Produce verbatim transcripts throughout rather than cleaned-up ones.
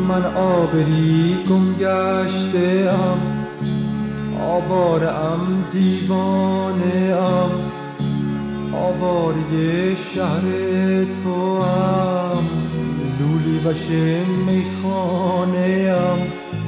من آبری گم گشته ام، آواره ام دیوانه ام، آواره شهر تو ام، لولی وش میخانه ام،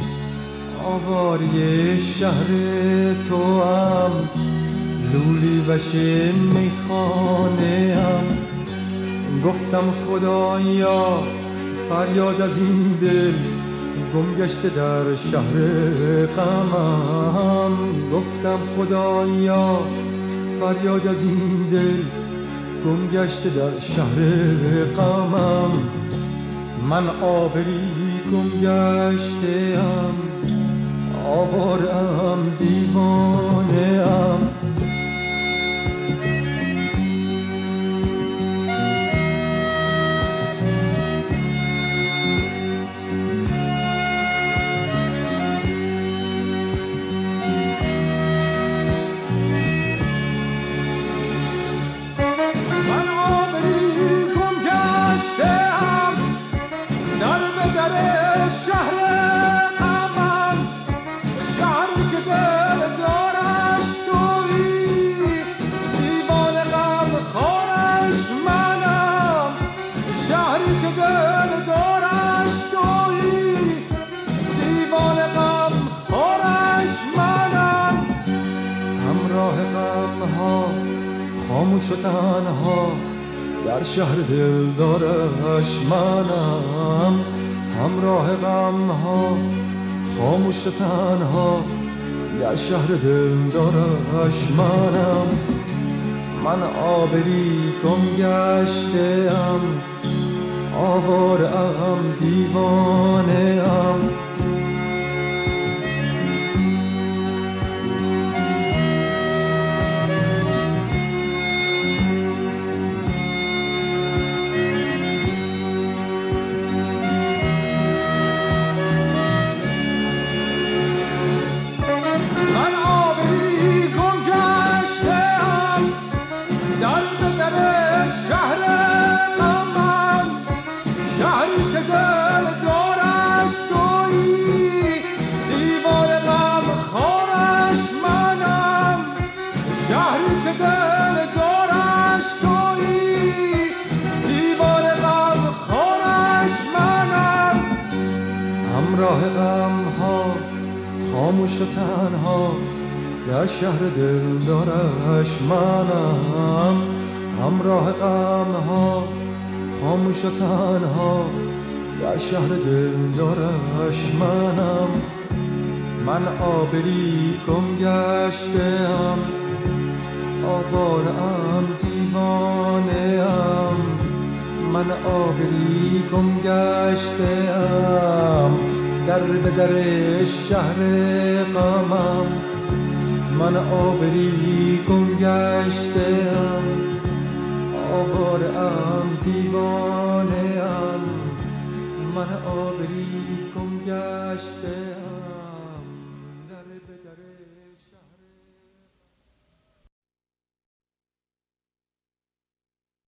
آواره شهر تو ام، لولی وش میخانه ام. گفتم خدایا فریاد از این دل گم گشته در شهر غمم. گفتم خدایا فریاد از این دل گم گشته در شهر غمم. من آبری گم گشته ام، آواره ام دیوانه ام. شهر غمم، شهری که دل دارش تویی، دیوان غم خورش منم. شهری که دل دارش تویی، دیوان غم خورش منم. همراه غم ها خاموش و تنها در شهر دل دارش منم. همراه غم ها خاموش و تنها در شهر دل دارش منم. من آبری گم گشته ام، آواره ام دیوانه ام. شهر غمم، شهری که دل دارش تویی، دیوان غم خورش منم. شهری که دل دارش تویی، دیوان غم خورش منم. همراه غم ها خاموش و تنها در شهر دل دارش منم. همراه غم ها خاموش و تنها در شهر دل دارش منم. من آبری گم گشته ام، آواره ام دیوانه ام. من آبری گم گشته ام، در به در شهر غمم. من آبری گم گشته ام، آواره ام دیوانه ام. من آبری گم گشته